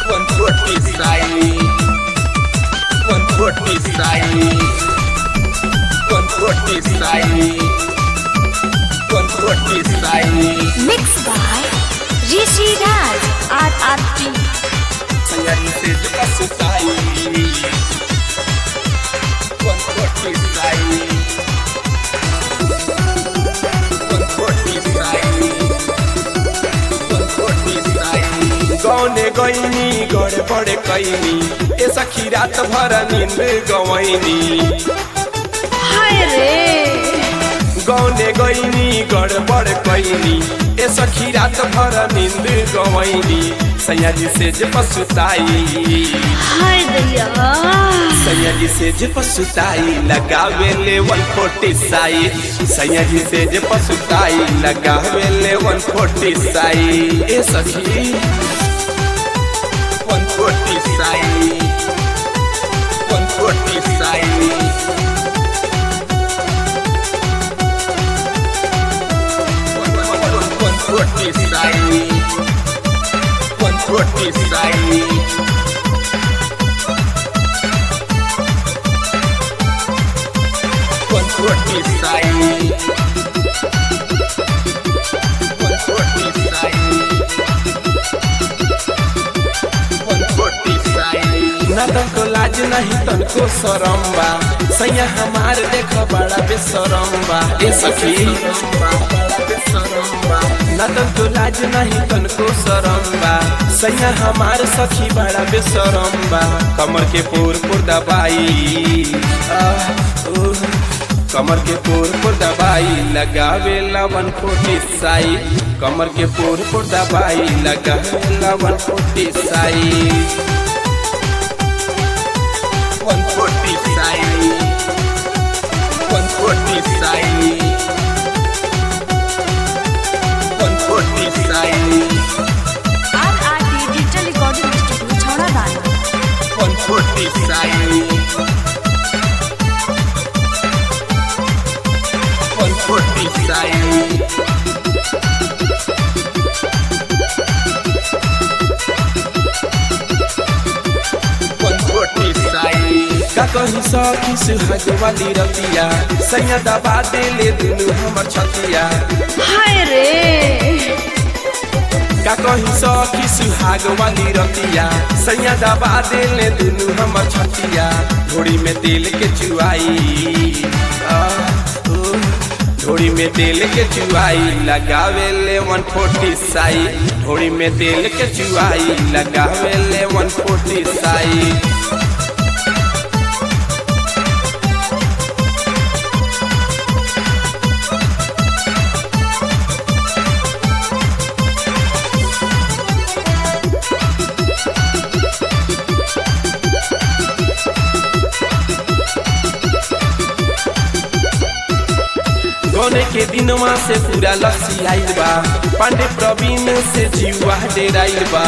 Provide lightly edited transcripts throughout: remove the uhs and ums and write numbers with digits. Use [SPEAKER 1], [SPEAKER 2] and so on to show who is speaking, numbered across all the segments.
[SPEAKER 1] 140 style, 140 style, 140 style, 140 style.
[SPEAKER 2] Mixed by Rishi Raj, RRT.
[SPEAKER 1] Sayang saja style, 140 style, 140 style, 140 style. गौने गईनी गड़बड़ कैनी ए सखी रात भर नींद गवैनी
[SPEAKER 2] हाय रे
[SPEAKER 1] गौने गईनी गड़बड़ कैनी ए सखी रात भर नींद गवैनी सैयाजी से जे पसुताई
[SPEAKER 2] हाय दैया
[SPEAKER 1] सैयाजी से जे पसुताई लगावे ले 140 साई सैयाजी से जे पसुताई लगावे ले 140 साई ए सखी 140 साई 140 साई 140 style, 140 style, 140 style, 140 style, 140 style. ना तनको लाज नहीं तनको शरम बा सैया हमार देख बड़ा बेशरम बा ए सखी ना तनको लाज नहीं तनको शरम बा सैया हमार सखी बड़ा बेशरम बा कमर के पोर पोर दबाई कमर के पोर दबाई लगावे ला 140 साई कमर के पोर दबाई लगावे ला 140 साई 140 style, 140 style, 140 style,
[SPEAKER 2] RRT Digital Recording Studio, Chhaunadana.
[SPEAKER 1] 140 style, 140 style. का कहीं सखी सुहाग वाली रतिया सैया दबा दे ले दुनु हमर छतिया
[SPEAKER 2] हाय रे
[SPEAKER 1] का कहीं सखी सुहाग वाली रतिया सैया दबा दे ले दुनु हमर छतिया घोड़ी में तेल के चुआई घोड़ी में तेल के चुआई लगावे ले 140 साई घोड़ी में तेल के चुआई लगावे ले 140 साई गौने के दिनवा से पूरा लस्सी आइल बा पांडे प्रवीण से जीवा डेराइल बा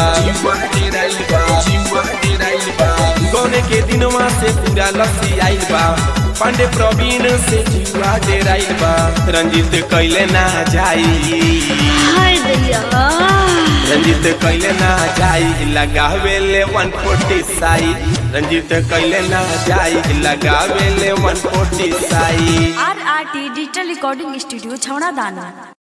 [SPEAKER 1] गौने के दिनवा से पूरा लस्सी आइल बा पांडे प्रवीण से जीवा डेराइल बा रंजित कैले ना जाई
[SPEAKER 2] हाय दैया
[SPEAKER 1] रंजित कैले ना जाई लगावे ले 140 साई रंजित कैले ना जाई लगावे ले 140 साई
[SPEAKER 2] RRT Digital Recording Studio, Chhaunadana.